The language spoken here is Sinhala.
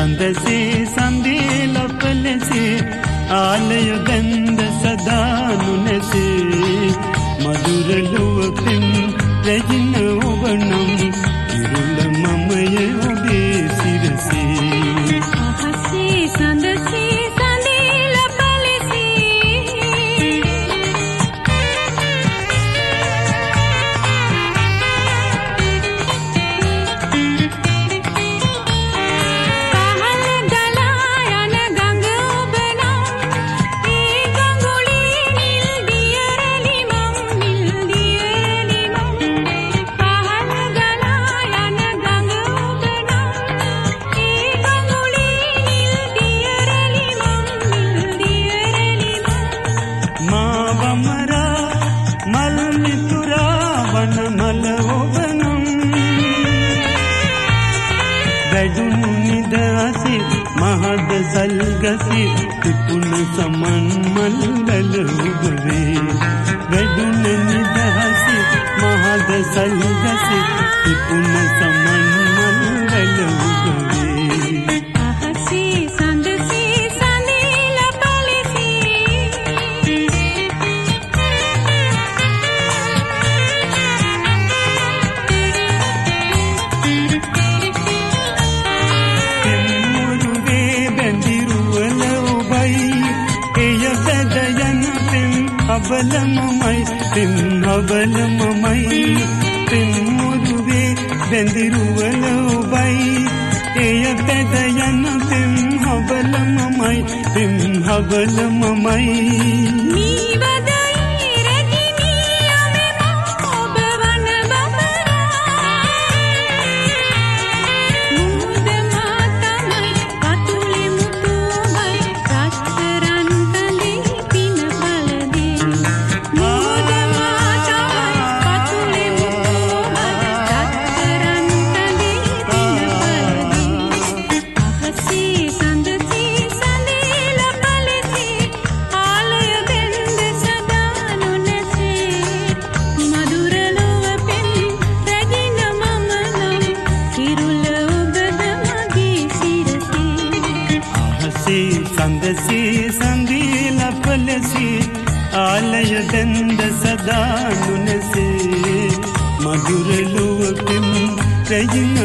සඳසේ සඳේ ලපලසේ ආලය බැඳ සදා නුනසේ මధుර ලොවපින් රැජින ඔබ නම් ඉරුල මමය ඔබේ සිරසේ අහසේ සඳසේ සඳේ ලපලසේ මහද සල්ගසි තිපුණ සමන් මල්ලල ඔබවේ වැඩුණ නිදහසි මහද සල්ගසි තිපුණ සමන් මල්ලල ඔබවේ අහසේ සඳසේ සඳේ ලපලසේ හබලමමයි පින් හබලමමයි පින් මුදුවේ බැඳිරුවල ඔබයි එය පැද යන පින් හබලමමයි පින් හබලමමයි සඳසේ සඳේ ලපලසේ ආලය බැඳ සදා නුනසේ මధుර ලොවපින් රැජින